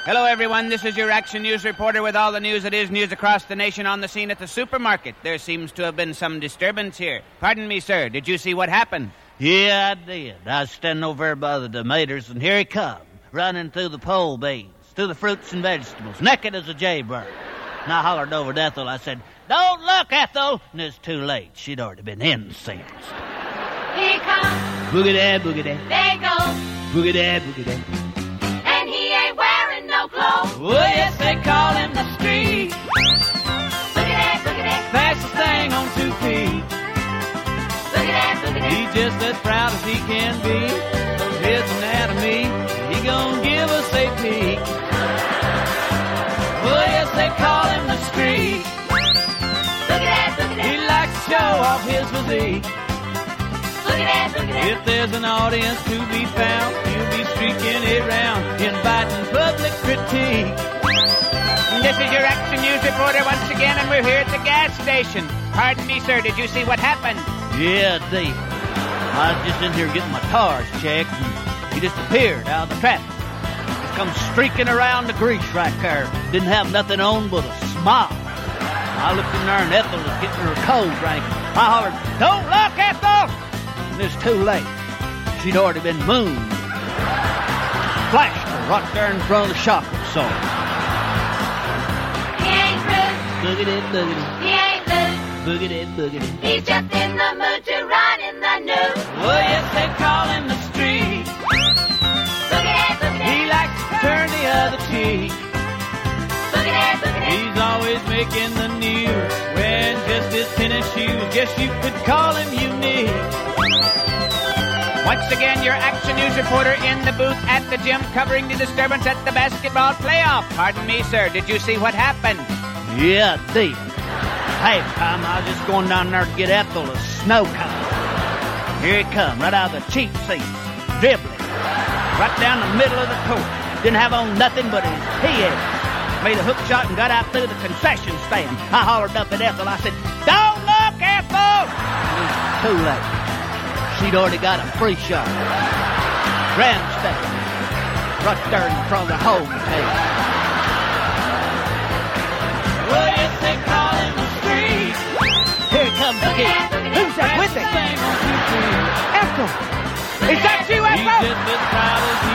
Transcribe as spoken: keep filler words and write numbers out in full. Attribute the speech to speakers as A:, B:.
A: Hello, everyone. This is your Action News reporter with all the news that is news across the nation on the scene at the supermarket. There seems to have been some disturbance here. Pardon me, sir. Did you see what happened?
B: Yeah, I did. I was standing over there by the tomatoes, and here he come, running through the pole beans, through the fruits and vegetables, naked as a jaybird. And I hollered over to Ethel. I said, "Don't look, Ethel!" And it's too late. She'd already been incensed.
C: Here he comes.
B: Boogie-dad, boogie-dad.
C: There he goes.
B: Boogie-dad, boogie-dad.
C: And he ain't wearing no clothes.
B: Oh, yes, they call him the street.
C: Boogie-dad, boogie-dad.
B: Fastest thing on two feet.
C: Boogie-dad, boogie-dad.
B: He's just as proud as he can be of his anatomy. He gon' give us a peek. Oh, yes, they call him the street.
C: Boogie-dad, boogie-dad.
B: He likes to show off his physique.
C: Boogie-dad, boogie-dad.
B: If there's an audience to be found, he'll be streaking it round, inviting public critique.
A: This is your Action News reporter once again, and we're here at the gas station. Pardon me, sir. Did you see what happened?
B: Yeah, Dave. I was just in here getting my tires checked, and he just appeared out of the traffic. Just come streaking around the grease right there. Didn't have nothing on but a smile. I looked in there, and Ethel was getting her cold drink. I hollered, "Don't look, Ethel!" And it's too late. She'd already been mooned. Flashed her right there in front of the shop absorber.
C: He ain't rude.
B: Boogity, boogity,
C: He ain't loose.
B: boogity, boogity.
C: He's just in the mood to run in the news.
B: Oh, yes, they call him the street.
C: Boogie-dad, boogie-dad.
B: He likes to turn the other cheek.
C: Boogie-dad, boogie-dad.
B: He's always making the news, wearing just his tennis shoes. Guess you could call him unique.
A: Once again, your Action News reporter in the booth at the gym covering the disturbance at the basketball playoff. Pardon me, sir. Did you see what happened?
B: Yeah, deep. Hey, time I was just going down there to get Ethel a snow cone. Here he come, right out of the cheap seats, dribbling, right down the middle of the court. Didn't have on nothing but his P S. Made a hook shot and got out through the concession stand. I hollered up at Ethel. I said, "Don't look, Ethel!" It was too late. She'd already got a free shot. Grandstand. Right there in front of the home table. Well, yes, they call him the street. Here comes the kid.
A: Who's that with it? Ethel! Is that you, Ethel?
B: He's just as proud as